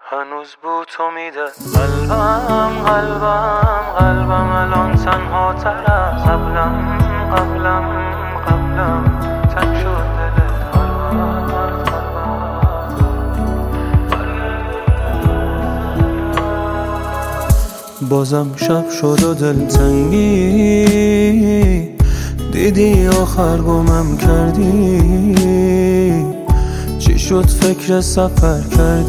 هنوز بو تو میده قلبم الان تنها تر از قبلم تنگ شد دلت هر وقت بازم شب شد و دلتنگی دیدی آخر گمم کردی چی شد فکر سفر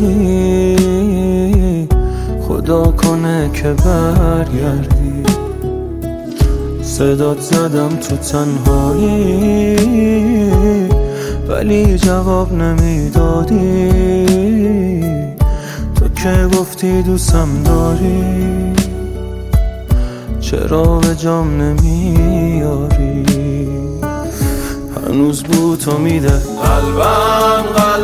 کردی خدا کنه که برگردی صدات زدم تو تنهایی ولی جواب نمیدادی تو که گفتی دوستم داری چرا به جام نمیاری هنوز بو تو میده قلبم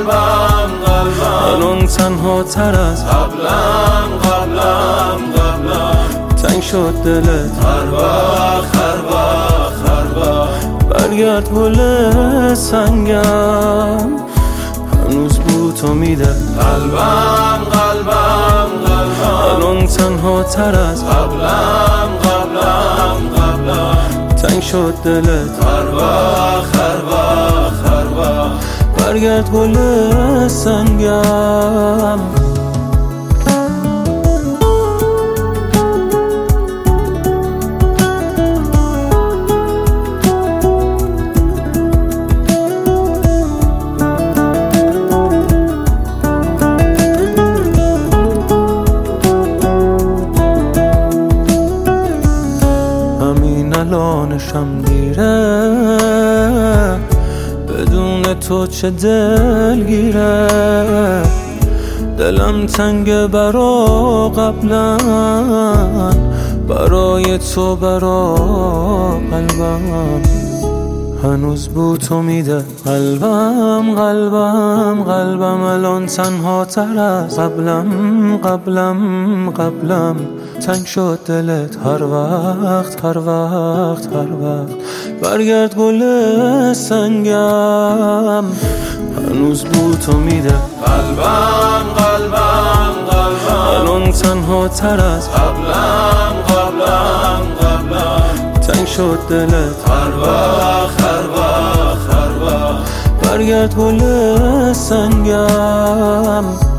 الان تنها تر از قبلم تنگ شد دلت هر وقت برگرد گل سنگم هنوز بو تو میده قلبم الان تنها تر از قبلم تنگ شد دلت هر وقت برگرد گل سنگم الانشم دیره بدون تو چه دلگیره دلم تنگ برا قبلا برای تو برا قلبم هنوز بو تو میده قلبم الان تنها تر از قبلم تنگ شد دلت هر وقت برگرد گل سنگم هنوز بو تو میده قلبم الان تنها تر از قبلم تنگ شد دلت هر وقت برگرد گل سنگم